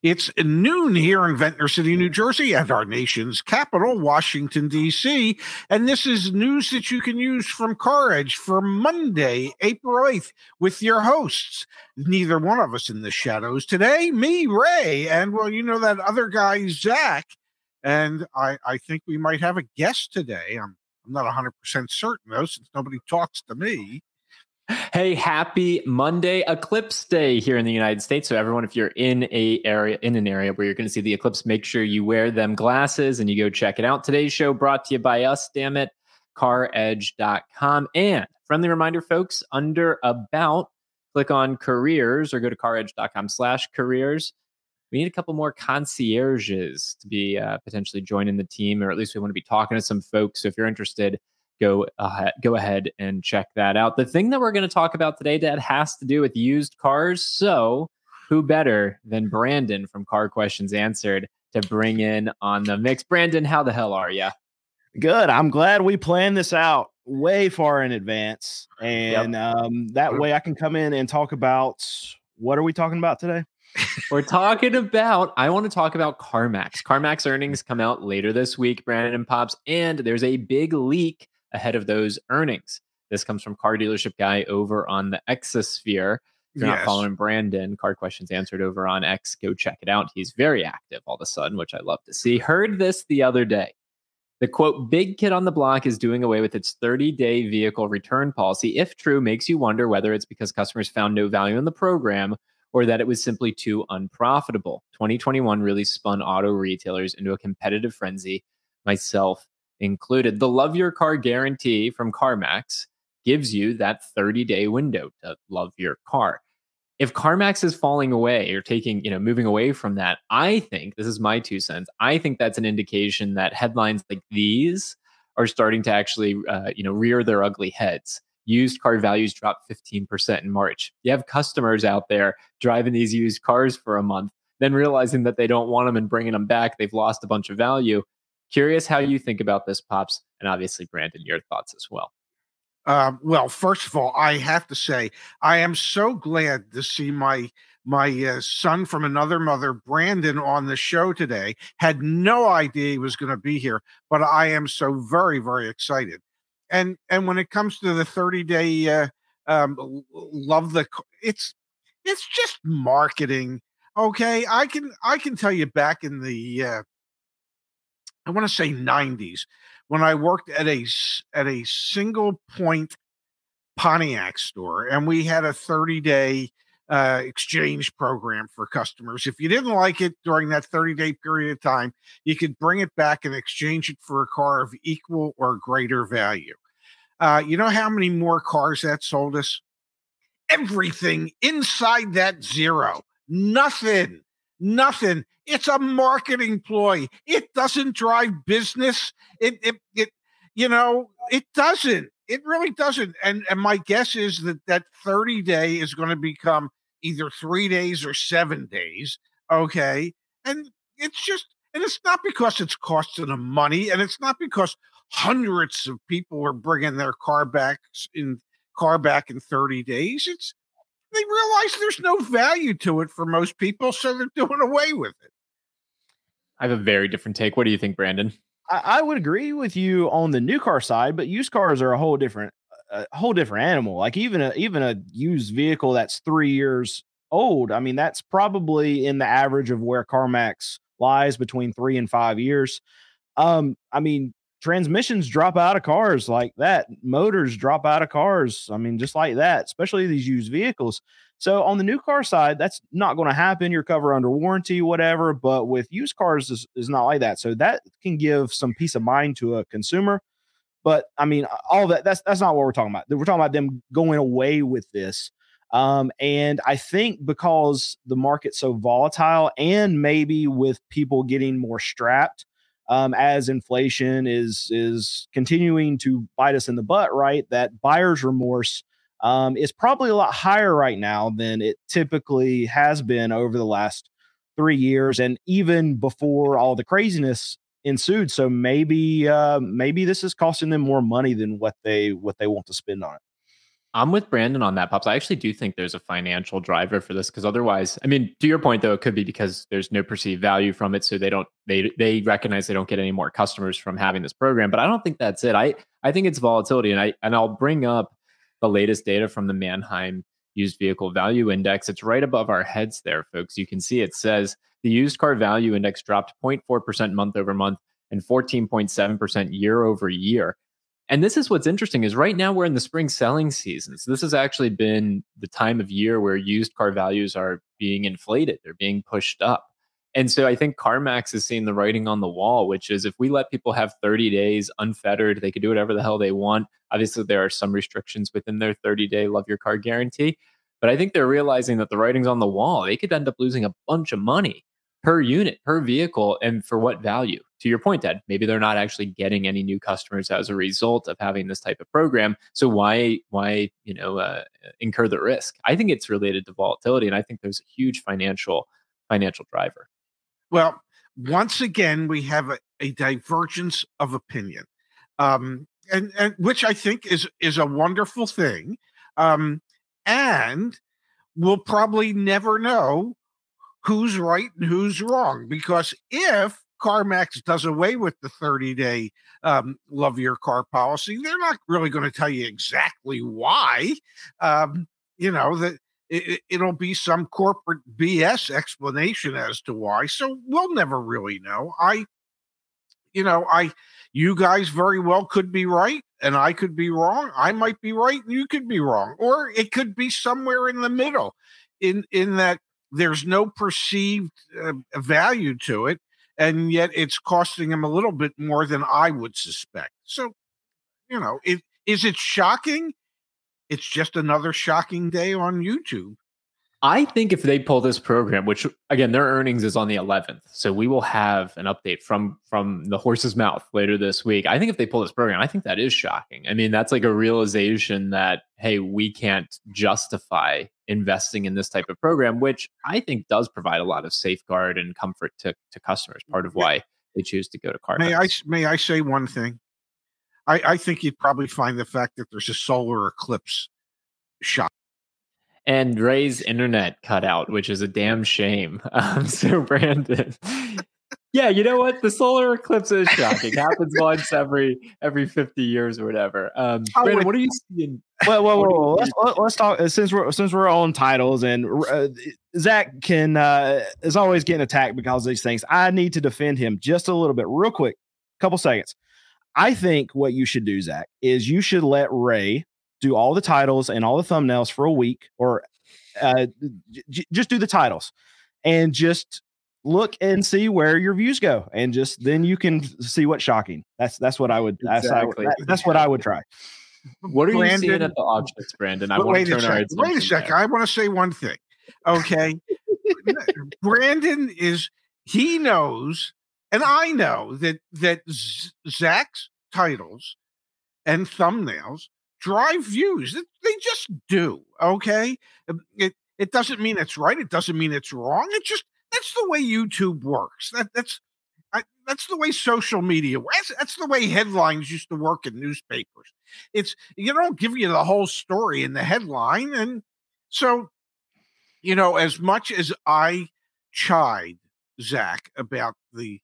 It's noon here in Ventnor City, New Jersey, and our nation's capital, Washington, D.C. And this is news that you can use from Car Edge for Monday, April 8th, with your hosts. Neither one of us in the shadows today. Me, Ray, and, well, you know that other guy, Zach. And I think we might have a guest today. I'm not 100% certain, though, since nobody talks to me. Hey, happy Monday eclipse day here in the United States. So everyone, if you're in an area where you're going to see the eclipse, make sure you wear them glasses and you go check it out. Today's show brought to you by us, damn it, caredge.com. And friendly reminder, folks, under About, click on careers or go to caredge.com/careers. We need a couple more concierges to be potentially joining the team, or at least we want to be talking to some folks. So if you're interested, go ahead and check that out. The thing that we're going to talk about today, Dad, has to do with used cars. So who better than Brandon from Car Questions Answered to bring in on the mix? Brandon, how the hell are you? Good. I'm glad we planned this out way far in advance. And that way I can come in and talk about, what are we talking about today? I want to talk about CarMax. CarMax earnings come out later this week, Brandon and Pops, and there's a big leak ahead of those earnings. This comes from Car Dealership Guy over on the Exosphere. If you're not following Brandon, Car Questions Answered over on X, go check it out. He's very active all of a sudden, which I love to see. Heard this the other day. The quote, big kid on the block is doing away with its 30-day vehicle return policy. If true, makes you wonder whether it's because customers found no value in the program or that it was simply too unprofitable. 2021 really spun auto retailers into a competitive frenzy, myself included. The Love Your Car guarantee from CarMax gives you that 30-day window to love your car. If CarMax is falling away or moving away from that, I think, this is my 2 cents, I think that's an indication that headlines like these are starting to actually, rear their ugly heads. Used car values dropped 15% in March. You have customers out there driving these used cars for a month, then realizing that they don't want them and bringing them back. They've lost a bunch of value. Curious how you think about this, Pops, and obviously, Brandon, your thoughts as well. Well, first of all, I have to say, I am so glad to see my son from another mother, Brandon, on the show today. Had no idea he was going to be here, but I am so very, very excited. And when it comes to the 30-day it's just marketing. Okay, I can tell you back in the I want to say 90s, when I worked at a single point Pontiac store, and we had a 30-day exchange program for customers. If you didn't like it during that 30-day period of time, you could bring it back and exchange it for a car of equal or greater value. You know how many more cars that sold us? Everything inside that zero. Nothing. It's a marketing ploy. It doesn't drive business. It doesn't. It really doesn't. And my guess is that 30-day is going to become either 3 days or 7 days. Okay. And it's not because it's costing them money, and it's not because hundreds of people are bringing their car back in 30 days. They realize there's no value to it for most people, so they're doing away with it. I have a very different take. What do you think, Brandon? I would agree with you on the new car side, but used cars are a whole different animal. Like even a used vehicle that's 3 years old, I mean, that's probably in the average of where CarMax lies, between 3 and 5 years. I mean, transmissions drop out of cars like that. Motors drop out of cars. I mean, just like that, especially these used vehicles. So on the new car side, that's not going to happen. You're covered under warranty, whatever. But with used cars is not like that. So that can give some peace of mind to a consumer. But I mean, all that's not what we're talking about. We're talking about them going away with this. And I think because the market's so volatile, and maybe with people getting more strapped, as inflation is continuing to bite us in the butt, right? That buyer's remorse is probably a lot higher right now than it typically has been over the last 3 years, and even before all the craziness ensued. So maybe this is costing them more money than what they want to spend on it. I'm with Brandon on that, Pops. I actually do think there's a financial driver for this because otherwise, I mean, to your point though, it could be because there's no perceived value from it, so they recognize they don't get any more customers from having this program. But I don't think that's it. I think it's volatility, and I'll bring up the latest data from the Manheim Used Vehicle Value Index. It's right above our heads there, folks. You can see it says the used car value index dropped 0.4% month over month and 14.7% year over year. And this is what's interesting is right now we're in the spring selling season. So this has actually been the time of year where used car values are being inflated. They're being pushed up. And so I think CarMax is seeing the writing on the wall, which is if we let people have 30 days unfettered, they could do whatever the hell they want. Obviously, there are some restrictions within their 30-day love your car guarantee. But I think they're realizing that the writing's on the wall. They could end up losing a bunch of money per unit, per vehicle, and for what value? To your point, Ed, maybe they're not actually getting any new customers as a result of having this type of program. So why incur the risk? I think it's related to volatility, and I think there's a huge financial driver. Well, once again, we have a divergence of opinion, and which I think is a wonderful thing, and we'll probably never know who's right and who's wrong, because if CarMax does away with the 30-day love your car policy, they're not really going to tell you exactly why. That it'll be some corporate BS explanation as to why. So we'll never really know. You guys very well could be right and I could be wrong. I might be right and you could be wrong, or it could be somewhere in the middle in that there's no perceived value to it, and yet it's costing them a little bit more than I would suspect. So, is it shocking? It's just another shocking day on YouTube. I think if they pull this program, which again, their earnings is on the 11th, so we will have an update from the horse's mouth later this week. I think if they pull this program, I think that is shocking. I mean, that's like a realization that, hey, we can't justify investing in this type of program, which I think does provide a lot of safeguard and comfort to customers. Part of why they choose to go to CarMax. May I say one thing? I think you'd probably find the fact that there's a solar eclipse shocking. And Ray's internet cut out, which is a damn shame. So Brandon, yeah, you know what? The solar eclipse is shocking. Happens once every 50 years or whatever. Brandon, what are you seeing? Well, let's talk since we're on titles, and Zach is always getting attacked because of these things. I need to defend him just a little bit, real quick, couple seconds. I think what you should do, Zach, is you should let Ray do all the titles and all the thumbnails for a week, or just do the titles and just look and see where your views go, and just then you can see what's shocking. That's what I would. Exactly. That's what I would try. What are you seeing at the auctions, Brandon? I want to turn our attention. Wait a second. I want to say one thing. Okay, Brandon he knows, and I know that Zach's titles and thumbnails drive views. They just do. Okay, it doesn't mean it's right. It doesn't mean it's wrong. That's the way YouTube works. That's the way social media works. That's the way headlines used to work in newspapers. It's, you don't give you the whole story in the headline. And so, as much as I chide Zach about the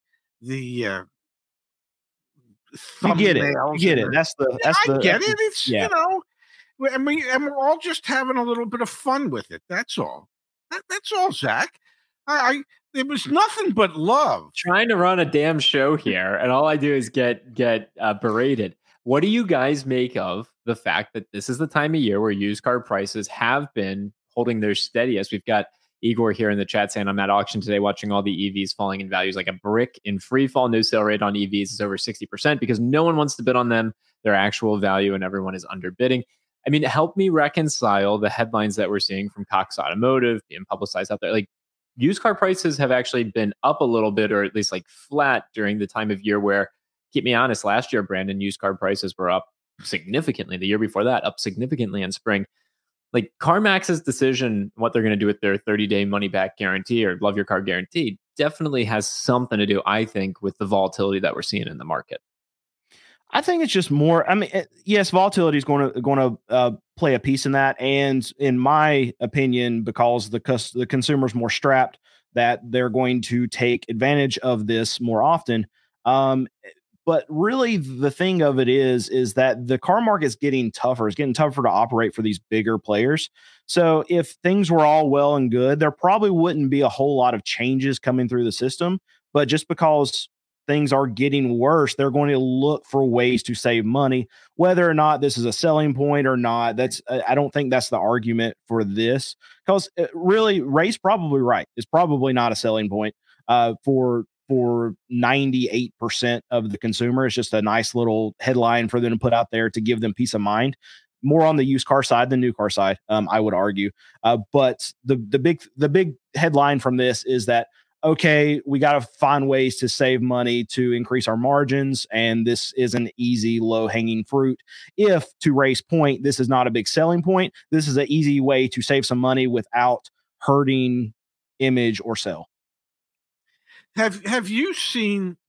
you get it. That's I get it. It's, and we're all just having a little bit of fun with it. That's all. That's all, Zach. It was nothing but love. Trying to run a damn show here, and all I do is get berated. What do you guys make of the fact that this is the time of year where used car prices have been holding their steady? As we've got Igor here in the chat saying, I'm at auction today watching all the EVs falling in values like a brick in free fall. No sale rate on EVs is over 60% because no one wants to bid on them, their actual value, and everyone is underbidding. I mean, help me reconcile the headlines that we're seeing from Cox Automotive being publicized out there. Like, used car prices have actually been up a little bit, or at least like flat during the time of year where, keep me honest, last year, Brandon, used car prices were up significantly. The year before that, up significantly in spring. Like, CarMax's decision, what they're going to do with their 30-day money-back guarantee or love your car guarantee, definitely has something to do, I think, with the volatility that we're seeing in the market. I think it's just more. I mean, yes, volatility is going to play a piece in that, and in my opinion, because the consumer's more strapped, that they're going to take advantage of this more often. Um, but really, the thing of it is that the car market is getting tougher. It's getting tougher to operate for these bigger players. So if things were all well and good, there probably wouldn't be a whole lot of changes coming through the system. But just because things are getting worse, they're going to look for ways to save money, whether or not this is a selling point or not. That's I don't think that's the argument for this, because really, Ray's probably right. It's probably not a selling point for 98% of the consumer. It's just a nice little headline for them to put out there to give them peace of mind. More on the used car side than new car side, I would argue. But the big headline from this is that, okay, we got to find ways to save money to increase our margins, and this is an easy, low-hanging fruit. If, to Ray's point, this is not a big selling point, this is an easy way to save some money without hurting image or sell. Have you seen,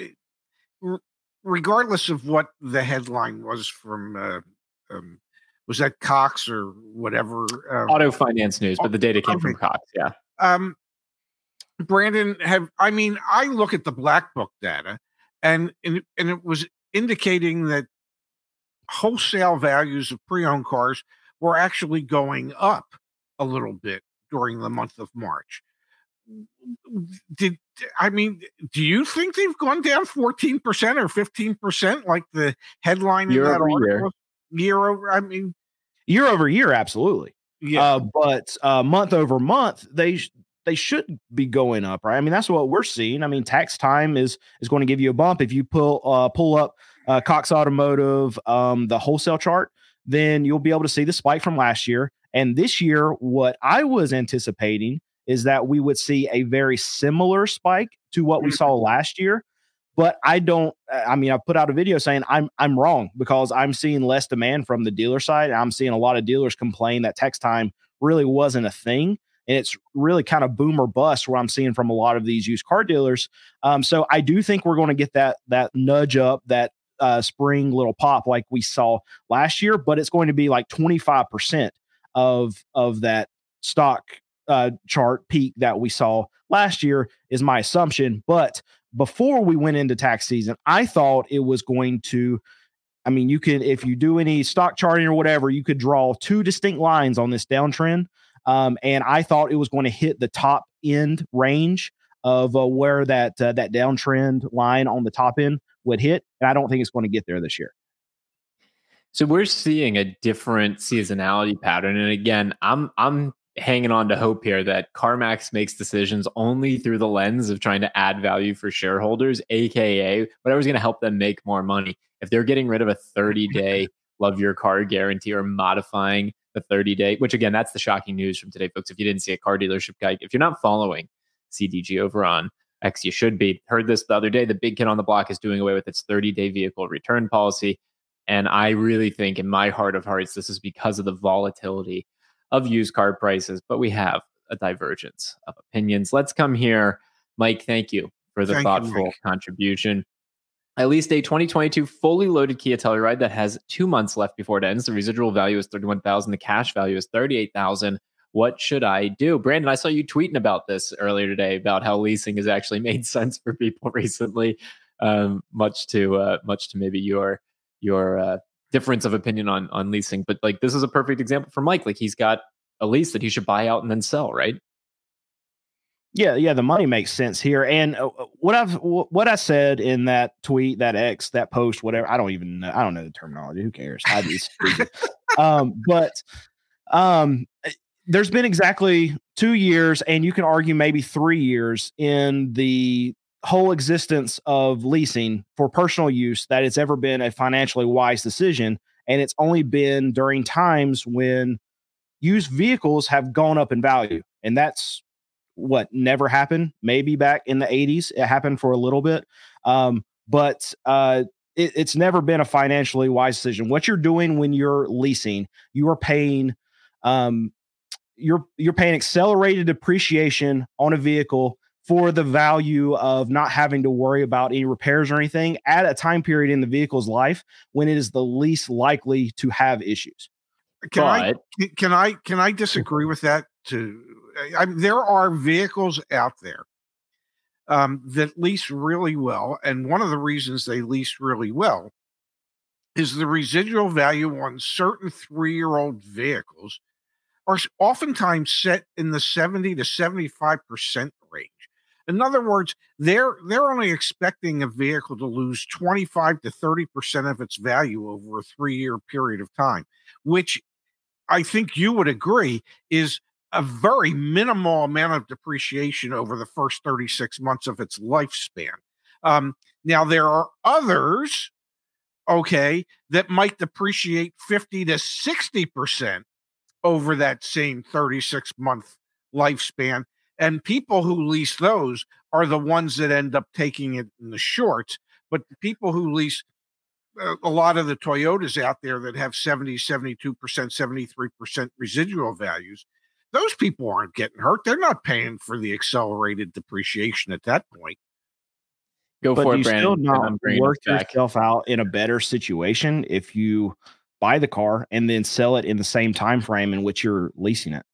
regardless of what the headline was from, was that Cox or whatever? Auto Finance News, but the data came from Cox. Yeah. Brandon, I look at the Black Book data, and it was indicating that wholesale values of pre-owned cars were actually going up a little bit during the month of March. Do you think they've gone down 14% or 15% like the headline year in that over article? Year over year, absolutely. Yeah. But month over month, they should be going up, right? I mean, that's what we're seeing. I mean, tax time is going to give you a bump. If you pull up Cox Automotive, the wholesale chart, then you'll be able to see the spike from last year. And this year, what I was anticipating is that we would see a very similar spike to what we saw last year. But I put out a video saying I'm wrong, because I'm seeing less demand from the dealer side. I'm seeing a lot of dealers complain that tax time really wasn't a thing. And it's really kind of boom or bust where I'm seeing from a lot of these used car dealers. So I do think we're going to get that nudge up, that spring little pop like we saw last year, but it's going to be like 25% of that stock chart peak that we saw last year is my assumption. But before we went into tax season, I thought it was going to, you could, if you do any stock charting or whatever, you could draw two distinct lines on this downtrend. And I thought it was going to hit the top end range of where that downtrend line on the top end would hit. And I don't think it's going to get there this year. So we're seeing a different seasonality pattern. And again, I'm hanging on to hope here that CarMax makes decisions only through the lens of trying to add value for shareholders, aka whatever's going to help them make more money. If they're getting rid of a 30-day love your car guarantee or modifying the 30-day, which again, that's the shocking news from today, folks. If you didn't see a Car Dealership Guide, if you're not following CDG over on X, you should be. Heard this the other day. The big kid on the block is doing away with its 30-day vehicle return policy. And I really think in my heart of hearts, this is because of the volatility of used car prices, but we have a divergence of opinions. Let's come here. Mike, thank you for the thoughtful contribution. At least a 2022 fully loaded Kia Telluride that has 2 months left before it ends. The residual value is $31,000. The cash value is $38,000. What should I do? Brandon, I saw you tweeting about this earlier today about how leasing has actually made sense for people recently, much to maybe your difference of opinion on leasing. But like, this is a perfect example for Mike. Like, he's got a lease that he should buy out and then sell, right? Yeah, the money makes sense here. And what I said in that tweet, that X, that post, whatever, I don't know the terminology. Who cares? I just but there's been exactly 2 years, and you can argue maybe 3 years in the whole existence of leasing for personal use that it's ever been a financially wise decision. And it's only been during times when used vehicles have gone up in value. And that's what never happened. Maybe back in the 80s, it happened for a little bit. But it's never been a financially wise decision. What you're doing when you're leasing, you are paying, you're paying accelerated depreciation on a vehicle for the value of not having to worry about any repairs or anything at a time period in the vehicle's life when it is the least likely to have issues. Can I disagree with that too? There are vehicles out there that lease really well, and one of the reasons they lease really well is the residual value on certain 3-year-old vehicles are oftentimes set in the 70 to 75% range. In other words, they're only expecting a vehicle to lose 25 to 30% of its value over a 3-year period of time, which I think you would agree is a very minimal amount of depreciation over the first 36 months of its lifespan. Now, there are others, that might depreciate 50 to 60% over that same 36-month lifespan. And people who lease those are the ones that end up taking it in the shorts. But the people who lease a lot of the Toyotas out there that have 70, 72%, 73% residual values, those people aren't getting hurt. They're not paying for the accelerated depreciation at that point. Go but for you it, Brandon. Still not work yourself out in a better situation if you buy the car and then sell it in the same time frame in which you're leasing it.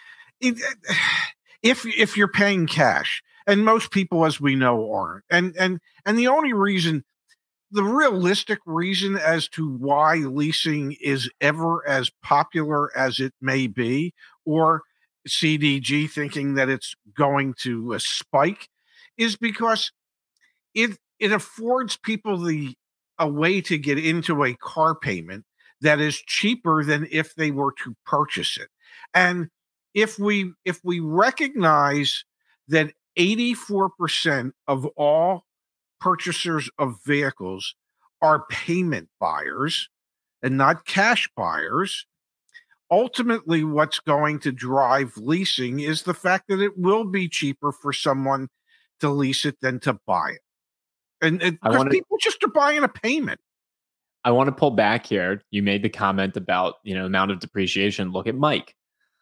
If you're paying cash, and most people, as we know, aren't, and the only reason, the realistic reason as to why leasing is ever as popular as it may be, or CDG thinking that it's going to spike, is because it affords people a way to get into a car payment that is cheaper than if they were to purchase it. And if we recognize that 84% of all purchasers of vehicles are payment buyers and not cash buyers, ultimately what's going to drive leasing is the fact that it will be cheaper for someone to lease it than to buy it. And because people just are buying a payment. I want to pull back here. You made the comment about, amount of depreciation. Look at Mike.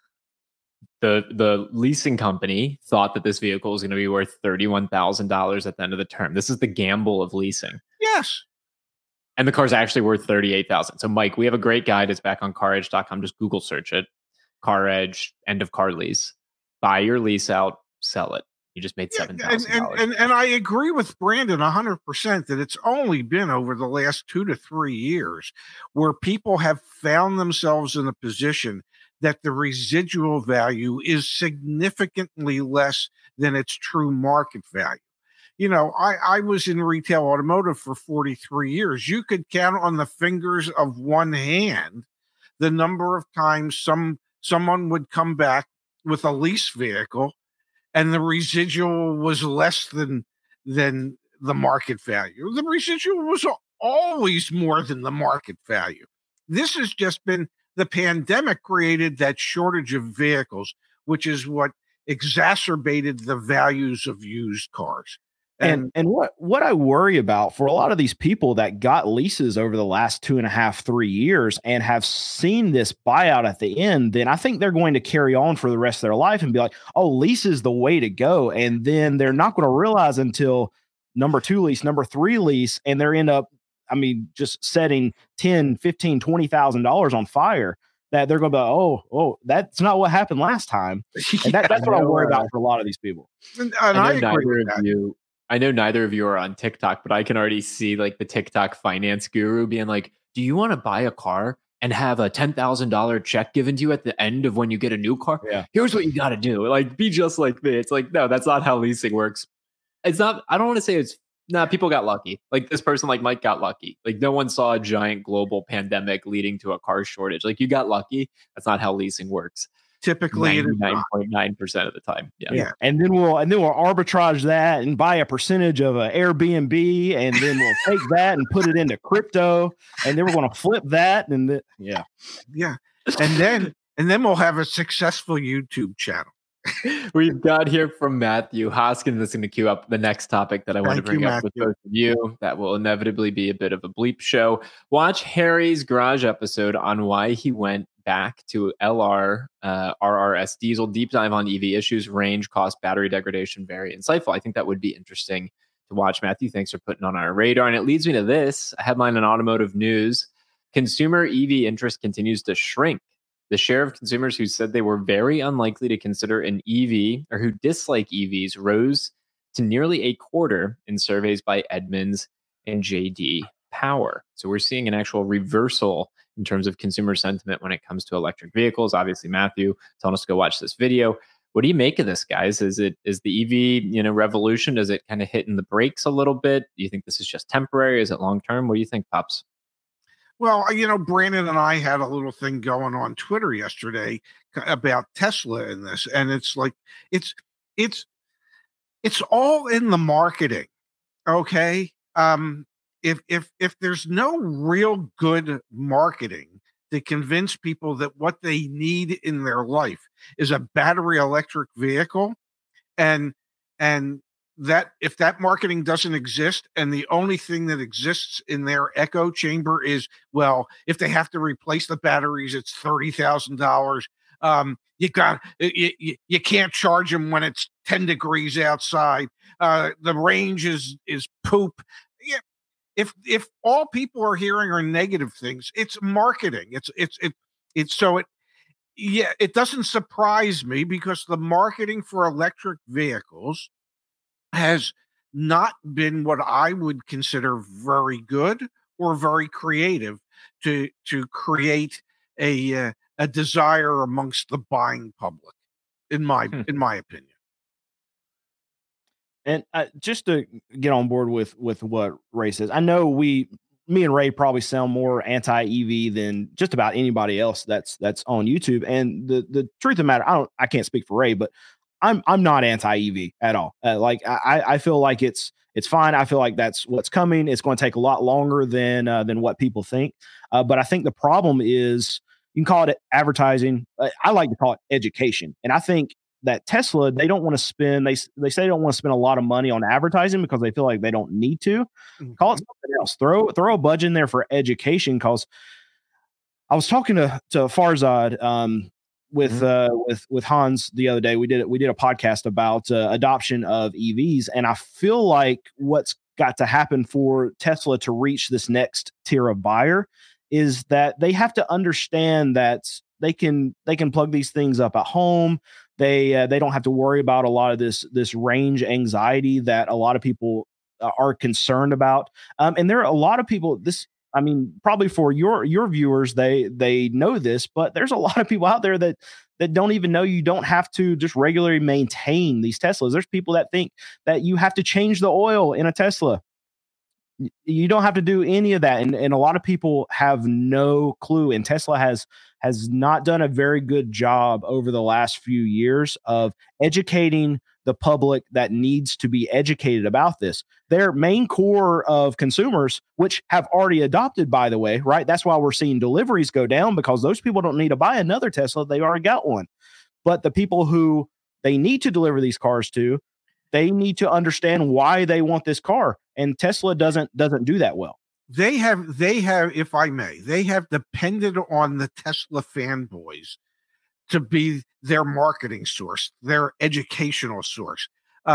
The leasing company thought that this vehicle was going to be worth $31,000 at the end of the term. This is the gamble of leasing. Yes. And the car's actually worth $38,000. So Mike, we have a great guide. It's back on CarEdge.com. Just Google search it. CarEdge, end of car lease. Buy your lease out, sell it. You just made $7,000. And I agree with Brandon 100% that it's only been over the last 2 to 3 years where people have found themselves in a position that the residual value is significantly less than its true market value. I was in retail automotive for 43 years. You could count on the fingers of one hand the number of times someone would come back with a lease vehicle and the residual was less than the market value. The residual was always more than the market value. This has just been the pandemic created that shortage of vehicles, which is what exacerbated the values of used cars. And what I worry about for a lot of these people that got leases over the last 2.5, 3 years and have seen this buyout at the end, then I think they're going to carry on for the rest of their life and be like, oh, lease is the way to go. And then they're not going to realize until number 2 lease, number 3 lease, and they're end up, just setting $10,000, $15,000, $20,000 on fire, that they're going to be like, oh, that's not what happened last time. And that's what I worry about for a lot of these people. And I agree with that. I know neither of you are on TikTok, but I can already see like the TikTok finance guru being like, do you want to buy a car and have a $10,000 check given to you at the end of when you get a new car? Yeah. Here's what you got to do. Like, be just like me. It's like, no, that's not how leasing works. It's not, I don't want to say people got lucky. Like this person like Mike got lucky. Like no one saw a giant global pandemic leading to a car shortage. Like you got lucky. That's not how leasing works. Typically 99.9% of the time. Yeah. And then we'll arbitrage that and buy a percentage of an Airbnb, and then we'll take that and put it into crypto, and then we're going to flip that. And yeah. And then we'll have a successful YouTube channel. We've got here from Matthew Hoskin that's going to queue up the next topic that I want to bring up with both of you. That will inevitably be a bit of a bleep show. Watch Harry's Garage episode on why he went back to RRS diesel. Deep dive on EV issues, range, cost, battery degradation. Very insightful. I think that would be interesting to watch. Matthew, thanks for putting on our radar. And it leads me to this, a headline in automotive news. Consumer EV interest continues to shrink. The share of consumers who said they were very unlikely to consider an EV or who dislike EVs rose to nearly a quarter in surveys by Edmunds and JD Power. So we're seeing an actual reversal in terms of consumer sentiment when it comes to electric vehicles. Obviously, Matthew telling us to go watch this video. What do you make of this, guys? Is the EV, revolution? Does it kind of hitting the brakes a little bit? Do you think this is just temporary? Is it long term? What do you think, Pops? Well, Brandon and I had a little thing going on Twitter yesterday about Tesla in this, and it's like it's all in the marketing. Okay, if there's no real good marketing to convince people that what they need in their life is a battery electric vehicle, and that if that marketing doesn't exist and the only thing that exists in their echo chamber is, well, if they have to replace the batteries, it's $30,000. You can't charge them when it's 10 degrees outside. The range is poop. Yeah. If all people are hearing are negative things, it's marketing. It doesn't surprise me because the marketing for electric vehicles has not been what I would consider very good or very creative to create a desire amongst the buying public, in my opinion. And just to get on board with what Ray says, I know me and Ray probably sound more anti-EV than just about anybody else that's on YouTube. And the truth of the matter, I can't speak for Ray, but I'm not anti-EV at all. I feel like it's fine. I feel like that's what's coming. It's going to take a lot longer than what people think. But I think the problem is, you can call it advertising. I like to call it education. And I think that Tesla, they don't want to spend, they say they don't want to spend a lot of money on advertising because they feel like they don't need to. Mm-hmm. Call it something else. Throw a budget in there for education. Because I was talking to Farzad with Hans the other day. We did a podcast about adoption of EVs, and I feel like what's got to happen for Tesla to reach this next tier of buyer is that they have to understand that they can plug these things up at home. They don't have to worry about a lot of this range anxiety that a lot of people are concerned about. And there are a lot of people. Probably for your viewers, they know this, but there's a lot of people out there that don't even know you don't have to just regularly maintain these Teslas. There's people that think that you have to change the oil in a Tesla. You don't have to do any of that. And a lot of people have no clue. And Tesla has not done a very good job over the last few years of educating the public that needs to be educated about this. Their main core of consumers, which have already adopted, by the way, right? That's why we're seeing deliveries go down, because those people don't need to buy another Tesla. They already got one. But the people who they need to deliver these cars to, they need to understand why they want this car. And Tesla doesn't do that well. They have, if I may, they have depended on the Tesla fanboys to be their marketing source, their educational source,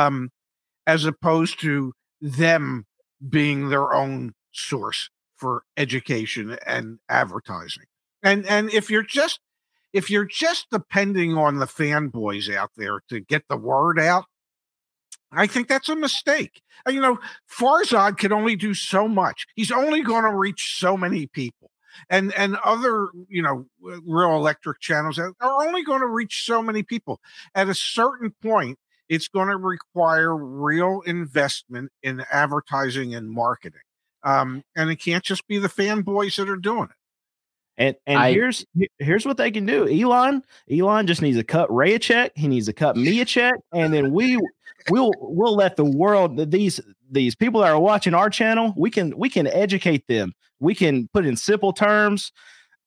as opposed to them being their own source for education and advertising. And if you're just depending on the fanboys out there to get the word out, I think that's a mistake. Farzad can only do so much. He's only going to reach so many people. And other, real electric channels are only going to reach so many people. At a certain point, it's going to require real investment in advertising and marketing. And it can't just be the fanboys that are doing it. And here's what they can do. Elon just needs to cut Ray a check. He needs to cut me a check, and then we'll let the world, these people that are watching our channel, we can educate them. We can put in simple terms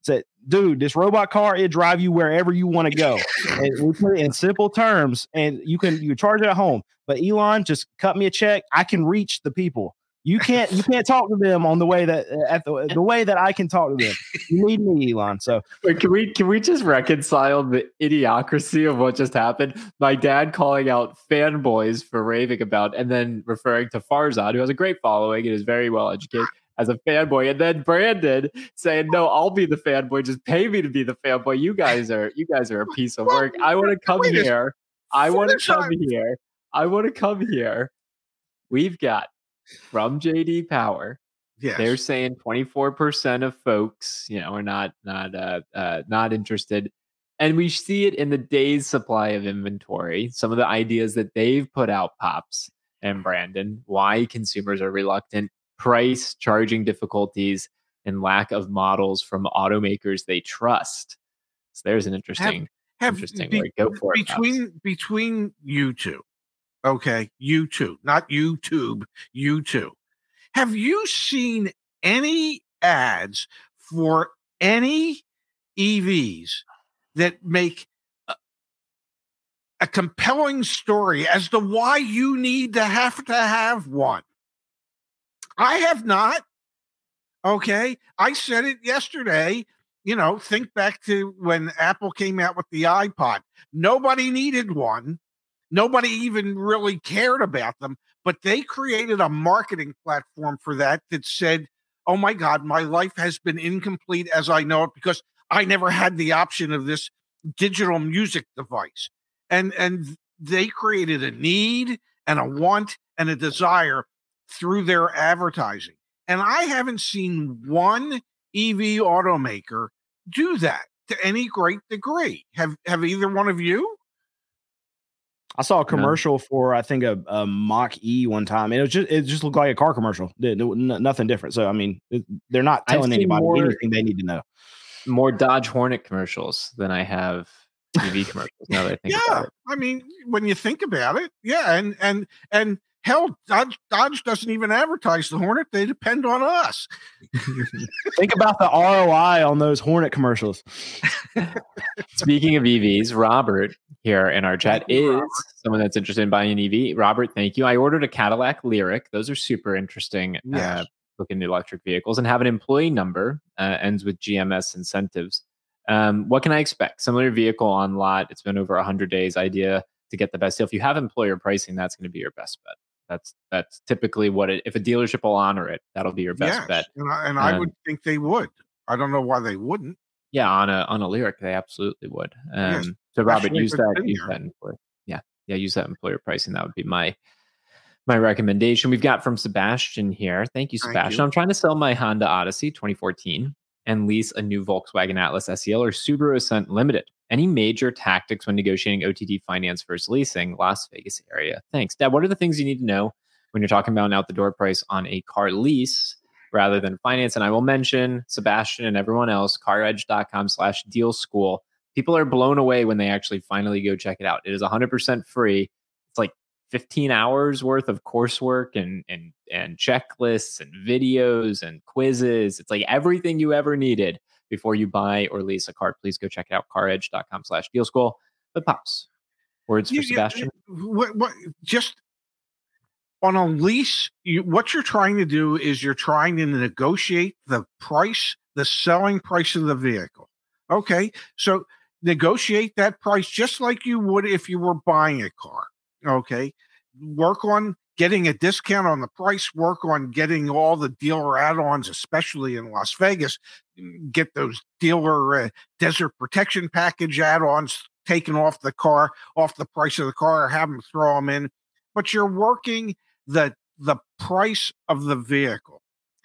Said, dude, this robot car, it drive you wherever you want to go. And we put it in simple terms, and you charge it at home. But Elon, just cut me a check. I can reach the people. You can't talk to them on the way that the way that I can talk to them. You need me, Elon. So wait, can we just reconcile the idiocracy of what just happened? My dad calling out fanboys for raving about, and then referring to Farzad, who has a great following and is very well educated, as a fanboy, and then Brandon saying, "No, I'll be the fanboy. Just pay me to be the fanboy. You guys are a piece of work. I want to come here. I want to come here. I want to come here." We've got from JD Power. Yes. They're saying 24% of folks, are not interested, and we see it in the days supply of inventory. Some of the ideas that they've put out, Pops and Brandon, why consumers are reluctant. Price, charging difficulties, and lack of models from automakers they trust. So there's an interesting way. Go for it. Between you two, okay, you two, not YouTube, you two. Have you seen any ads for any EVs that make a compelling story as to why you need to have one? I have not. Okay. I said it yesterday. Think back to when Apple came out with the iPod. Nobody needed one. Nobody even really cared about them, but they created a marketing platform for that said, oh my God, my life has been incomplete as I know it because I never had the option of this digital music device. And they created a need and a want and a desire through their advertising. And I haven't seen one EV automaker do that to any great degree. Have either one of you? I saw a commercial for, I think, a Mach-E one time, and it just looked like a car commercial. Nothing different. So, I mean, they're not telling anybody anything they need to know. More Dodge Hornet commercials than I have EV commercials. Now that I think about it. I mean, when you think about it, and hell, Dodge doesn't even advertise the Hornet. They depend on us. Think about the ROI on those Hornet commercials. Speaking of EVs, Robert here in our chat is someone that's interested in buying an EV. Robert, thank you. I ordered a Cadillac Lyriq. Those are super interesting looking electric vehicles and have an employee number, ends with GMS incentives. What can I expect? Similar vehicle on lot. It's been over 100 days. Idea to get the best deal. If you have employer pricing, that's going to be your best bet. That's typically what if a dealership will honor it, that'll be your best bet. And I would think they would. I don't know why they wouldn't. Yeah, on a Lyriq, they absolutely would. So Robert, use that employer. Use that employer pricing. That would be my recommendation. We've got from Sebastian here. Thank you, Sebastian. I'm trying to sell my Honda Odyssey 2014 and lease a new Volkswagen Atlas SEL or Subaru Ascent Limited. Any major tactics when negotiating OTD finance versus leasing? Las Vegas area. Thanks. Dad, what are the things you need to know when you're talking about an out-the-door price on a car lease rather than finance? And I will mention Sebastian and everyone else, caredge.com/deal school. People are blown away when they actually finally go check it out. It is 100% free. It's like 15 hours worth of coursework and checklists and videos and quizzes. It's like everything you ever needed before you buy or lease a car. Please go check it out, caredge.com/deal school. But Pops, words for Sebastian? What, just on a lease, what you're trying to do is you're trying to negotiate the price, the selling price of the vehicle. Okay, so negotiate that price just like you would if you were buying a car. Okay, work on getting a discount on the price, work on getting all the dealer add-ons, especially in Las Vegas. Get those dealer desert protection package add-ons taken off the car, off the price of the car, or have them throw them in. But you're working the price of the vehicle.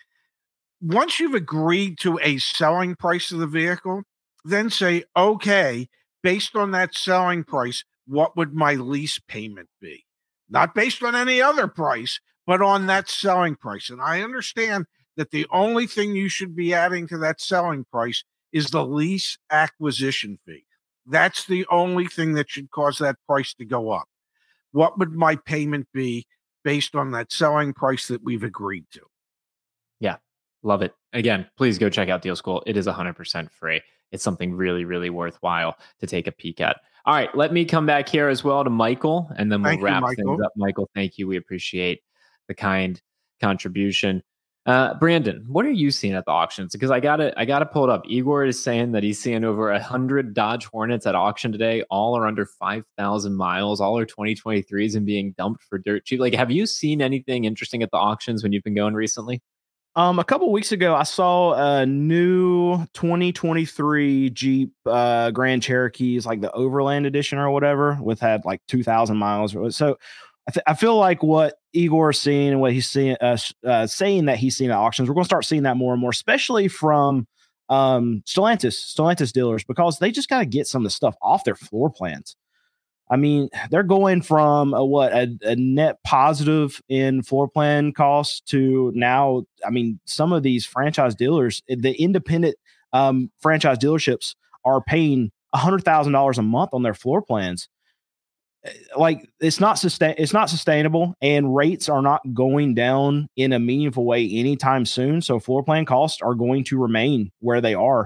Once you've agreed to a selling price of the vehicle, then say, okay, based on that selling price, what would my lease payment be? Not based on any other price, but on that selling price. And I understand that the only thing you should be adding to that selling price is the lease acquisition fee. That's the only thing that should cause that price to go up. What would my payment be based on that selling price that we've agreed to? Yeah. Love it. Again, please go check out Deal School. It is 100% free. It's something really, really worthwhile to take a peek at. All right, let me come back here as well to Michael, and then we'll Thank you, wrap things Michael. up. Michael, thank you. We appreciate the kind contribution. Brandon, what are you seeing at the auctions? Because I gotta pull it up. Igor is saying that he's seeing over 100 Dodge Hornets at auction today. All are under 5,000 miles. All are 2023s and being dumped for dirt cheap. Like, have you seen anything interesting at the auctions when you've been going recently? A couple weeks ago, I saw a new 2023 Jeep Grand Cherokees, like the Overland Edition or whatever, with had like 2,000 miles. So I feel like what Igor is seeing and what he's seeing, saying that he's seeing at auctions, we're going to start seeing that more and more, especially from Stellantis dealers, because they just got to get some of the stuff off their floor plans. I mean, they're going from a net positive in floor plan costs to now. I mean, some of these franchise dealers, the independent franchise dealerships, are paying $100,000 a month on their floor plans. Like, it's not sustainable, and rates are not going down in a meaningful way anytime soon. So floor plan costs are going to remain where they are.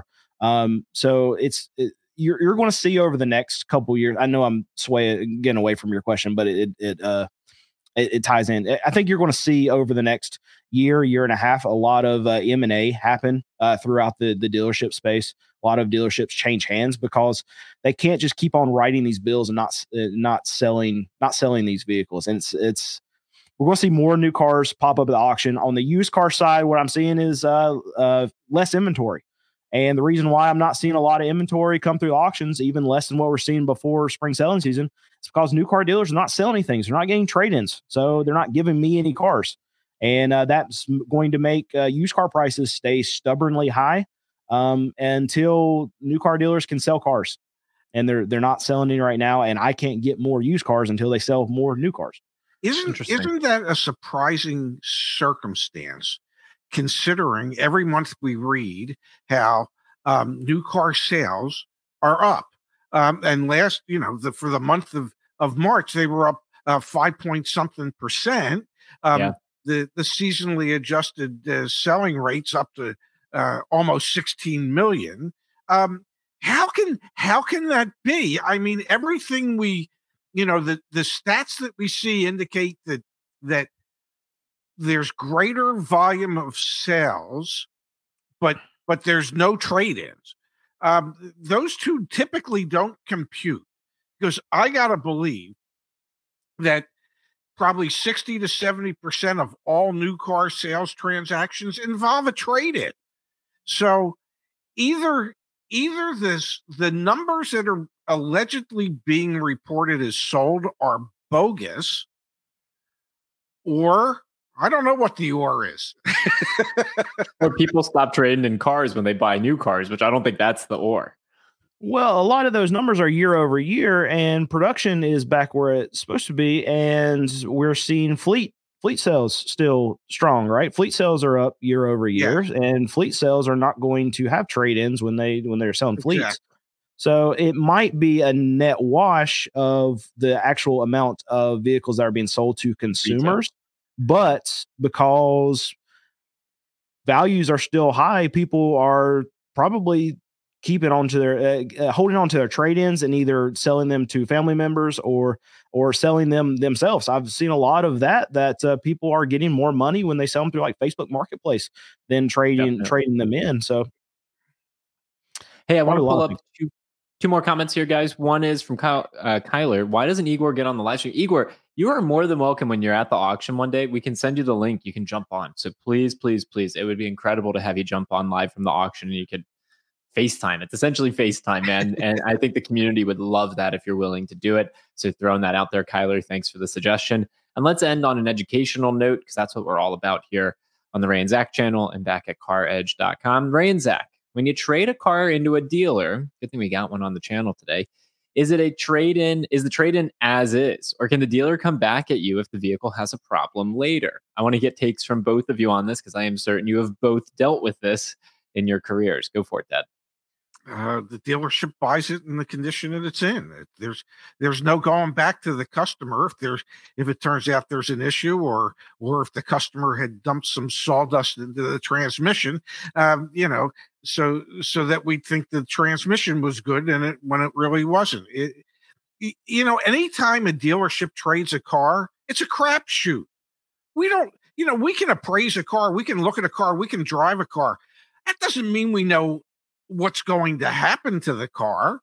You're going to see over the next couple of years. I know I'm getting away from your question, but it ties in. I think you're going to see over the next year and a half, a lot of M&A happen throughout the dealership space. A lot of dealerships change hands because they can't just keep on writing these bills and not selling these vehicles. And we're going to see more new cars pop up at the auction. On the used car side, what I'm seeing is less inventory. And the reason why I'm not seeing a lot of inventory come through auctions, even less than what we're seeing before spring selling season, is because new car dealers are not selling anything. They're not getting trade-ins. So they're not giving me any cars. And that's going to make used car prices stay stubbornly high until new car dealers can sell cars. And they're not selling any right now. And I can't get more used cars until they sell more new cars. Isn't that a surprising circumstance, considering every month we read how new car sales are up? And last, for the month of March, they were up 5 point something percent. The seasonally adjusted selling rates up to almost 16 million. How can that be? I mean, everything the stats that we see indicate that there's greater volume of sales, but there's no trade-ins. Those two typically don't compute, because I got to believe that probably 60 to 70% of all new car sales transactions involve a trade-in. So either the numbers that are allegedly being reported as sold are bogus, or I don't know what the or is. Or people stop trading in cars when they buy new cars, which I don't think that's the or. Well, a lot of those numbers are year over year, and production is back where it's supposed to be, and we're seeing fleet sales still strong, right? Fleet sales are up year over year, and fleet sales are not going to have trade-ins when they're selling fleets. Exactly. So it might be a net wash of the actual amount of vehicles that are being sold to consumers, but because values are still high, people are probably keeping on to their holding on to their trade-ins and either selling them to family members or selling them themselves. I've seen a lot of that people are getting more money when they sell them through like Facebook Marketplace than trading them in. So, hey, I want to pull up two more comments here, guys. One is from Kyler. Why doesn't Igor get on the live stream? Igor, you are more than welcome when you're at the auction one day. We can send you the link. You can jump on. So please, please, please, it would be incredible to have you jump on live from the auction, and you could FaceTime. It's essentially FaceTime, man. And I think the community would love that if you're willing to do it. So throwing that out there, Kyler, thanks for the suggestion. And let's end on an educational note, because that's what we're all about here on the Ray and Zach channel and back at caredge.com. Ray and Zach, when you trade a car into a dealer, good thing we got one on the channel today, is it a trade-in? Is the trade-in as is? Or can the dealer come back at you if the vehicle has a problem later? I want to get takes from both of you on this, because I am certain you have both dealt with this in your careers. Go for it, Dad. The dealership buys it in the condition that it's in. There's no going back to the customer if it turns out there's an issue, or if the customer had dumped some sawdust into the transmission, so that we think the transmission was good when it really wasn't. Anytime a dealership trades a car, it's a crapshoot. We don't, we can appraise a car, we can look at a car, we can drive a car. That doesn't mean we know what's going to happen to the car.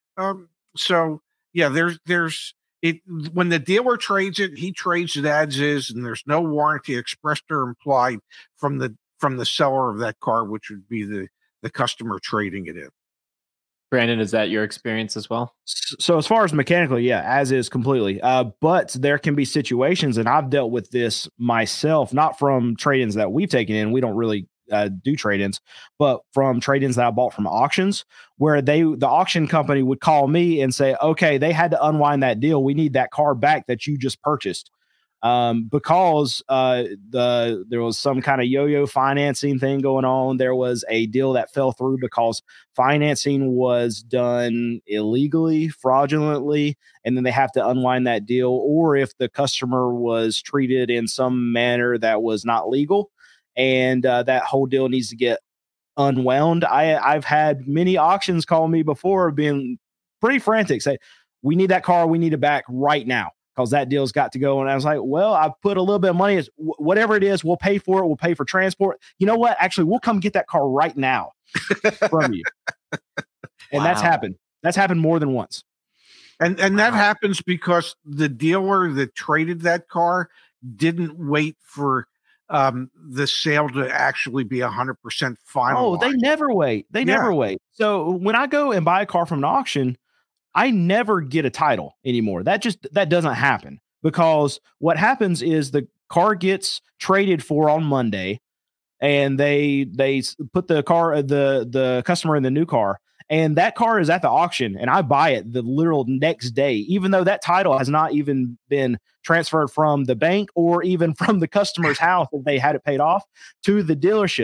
So yeah, there's it when the dealer trades it, he trades it as is, and there's no warranty expressed or implied from the seller of that car, which would be the customer trading it in. Brandon, is that your experience as well? So as far as mechanically, yeah, as is completely. But there can be situations, and I've dealt with this myself, not from trade-ins that we've taken in. We don't really do trade-ins, but from trade-ins that I bought from auctions, where the auction company would call me and say, okay, they had to unwind that deal. We need that car back that you just purchased. Because there was some kind of yo-yo financing thing going on. There was a deal that fell through because financing was done illegally, fraudulently, and then they have to unwind that deal. Or if the customer was treated in some manner that was not legal, and that whole deal needs to get unwound. I've had many auctions call me before, being pretty frantic, say, we need that car, we need it back right now, because that deal's got to go. And I was like, well, I put a little bit of money, whatever it is, we'll pay for it. We'll pay for transport. You know what? Actually, we'll come get that car right now from you. And that's happened. That's happened more than once. And that happens because the dealer that traded that car didn't wait for the sale to actually be 100% final. Oh, they never wait. Never wait. So when I go and buy a car from an auction, I never get a title anymore. That doesn't happen, because what happens is the car gets traded for on Monday, and they put the customer in the new car, and that car is at the auction, and I buy it the literal next day, even though that title has not even been transferred from the bank or even from the customer's house if they had it paid off to the dealership.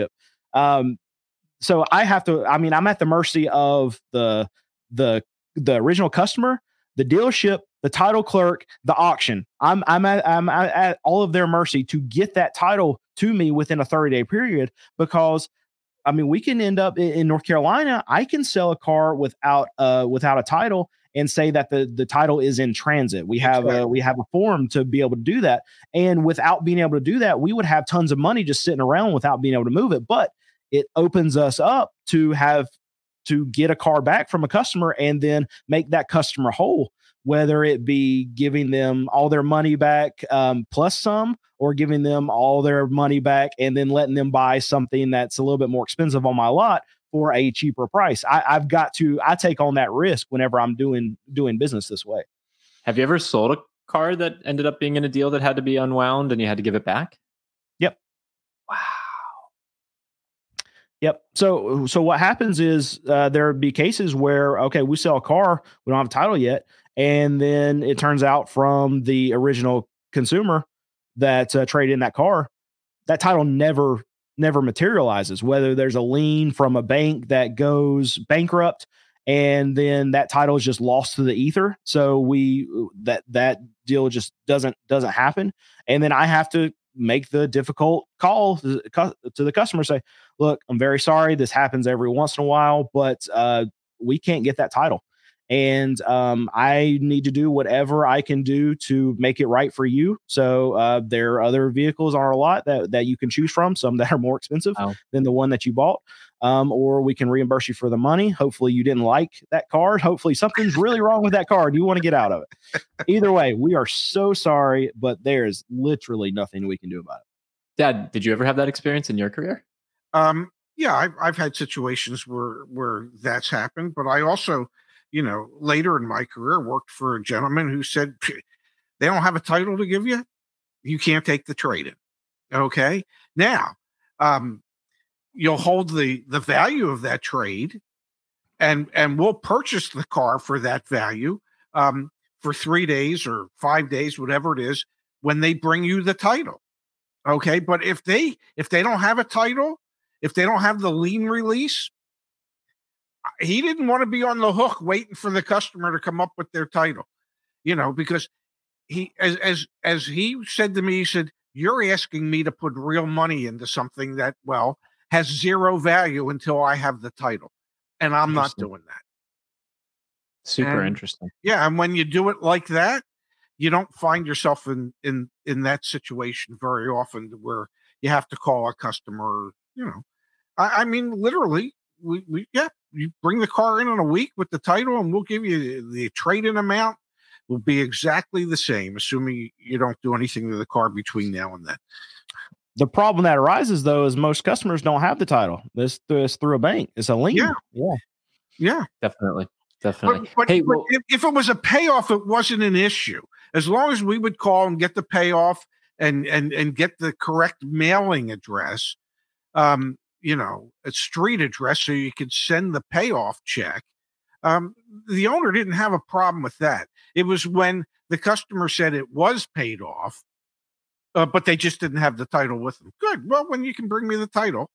So I'm at the mercy of the original customer, the dealership, the title clerk, the auction. I'm at all of their mercy to get that title to me within a 30-day period, because we can end up in North Carolina. I can sell a car without a title and say that the title is in transit. We have a form to be able to do that. And without being able to do that, we would have tons of money just sitting around without being able to move it. But it opens us up to get a car back from a customer and then make that customer whole, whether it be giving them all their money back plus some, or giving them all their money back and then letting them buy something that's a little bit more expensive on my lot for a cheaper price. I take on that risk whenever I'm doing business this way. Have you ever sold a car that ended up being in a deal that had to be unwound and you had to give it back? Yep. Wow. Yep. So what happens is there would be cases where, okay, we sell a car, we don't have a title yet, and then it turns out from the original consumer that traded in that car, that title never materializes. Whether there's a lien from a bank that goes bankrupt, and then that title is just lost to the ether. So that deal just doesn't happen, and then I have to make the difficult call to the customer, say, look, I'm very sorry. This happens every once in a while, but we can't get that title. And I need to do whatever I can do to make it right for you. So there are other vehicles on our lot that you can choose from, some that are more expensive than the one that you bought. Or we can reimburse you for the money. Hopefully you didn't like that car. Hopefully something's really wrong with that car and you want to get out of it. Either way, we are so sorry, but there's literally nothing we can do about it. Dad, did you ever have that experience in your career? Yeah, I've had situations where that's happened, but I also, later in my career worked for a gentleman who said, they don't have a title to give you. You can't take the trade-in. Okay. Now, you'll hold the value of that trade, and we'll purchase the car for that value for 3 days or 5 days, whatever it is, when they bring you the title. Okay. But if they don't have a title, if they don't have the lien release, he didn't want to be on the hook waiting for the customer to come up with their title, because he, as he said to me, he said, "You're asking me to put real money into something that, well, has zero value until I have the title, and I'm not doing that." Super interesting. Yeah, and when you do it like that, you don't find yourself in that situation very often where you have to call a customer. I mean, literally, you bring the car in a week with the title, and we'll give you the trade-in amount. Will be exactly the same, assuming you don't do anything to the car between now and then. The problem that arises, though, is most customers don't have the title. This through a bank. It's a lien. Yeah, definitely. But if it was a payoff, it wasn't an issue. As long as we would call and get the payoff and get the correct mailing address, a street address, so you could send the payoff check. The owner didn't have a problem with that. It was when the customer said it was paid off, but they just didn't have the title with them. Good. Well, when you can bring me the title,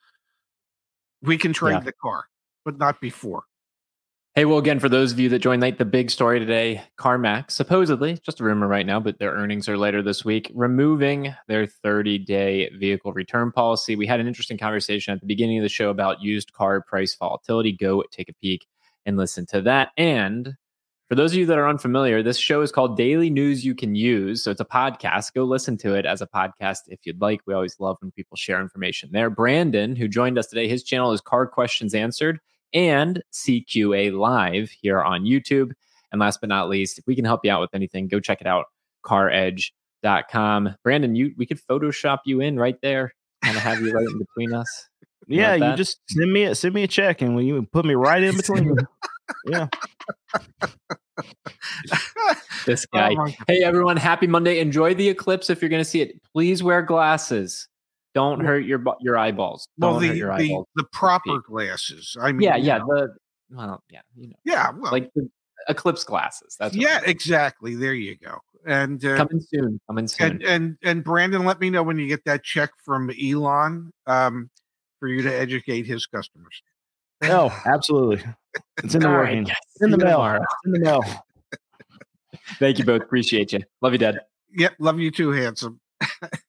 we can trade the car, but not before. Hey, well, again, for those of you that joined late, the big story today, CarMax, supposedly, just a rumor right now, but their earnings are later this week, removing their 30-day vehicle return policy. We had an interesting conversation at the beginning of the show about used car price volatility. Go take a peek and listen to that. And for those of you that are unfamiliar, this show is called Daily News You Can Use. So it's a podcast. Go listen to it as a podcast if you'd like. We always love when people share information there. Brandon, who joined us today, his channel is Car Questions Answered and CQA Live here on YouTube. And last but not least, if we can help you out with anything, go check it out, caredge.com. Brandon, we could Photoshop you in right there, kind of have you right in between us. You just send me a check and when you put me right in between. Yeah. This guy. Hey, everyone. Happy Monday. Enjoy the eclipse. If you're going to see it, please wear glasses. Don't hurt your eyeballs. Don't hurt your eyeballs. The proper glasses. I mean, yeah. Like the eclipse glasses. That's exactly. There you go. And coming soon. And Brandon, let me know when you get that check from Elon for you to educate his customers. Oh, absolutely. It's in the working. Right, it's in the mail. In the mail. Thank you both. Appreciate you. Love you, Dad. Yep. Love you too, handsome.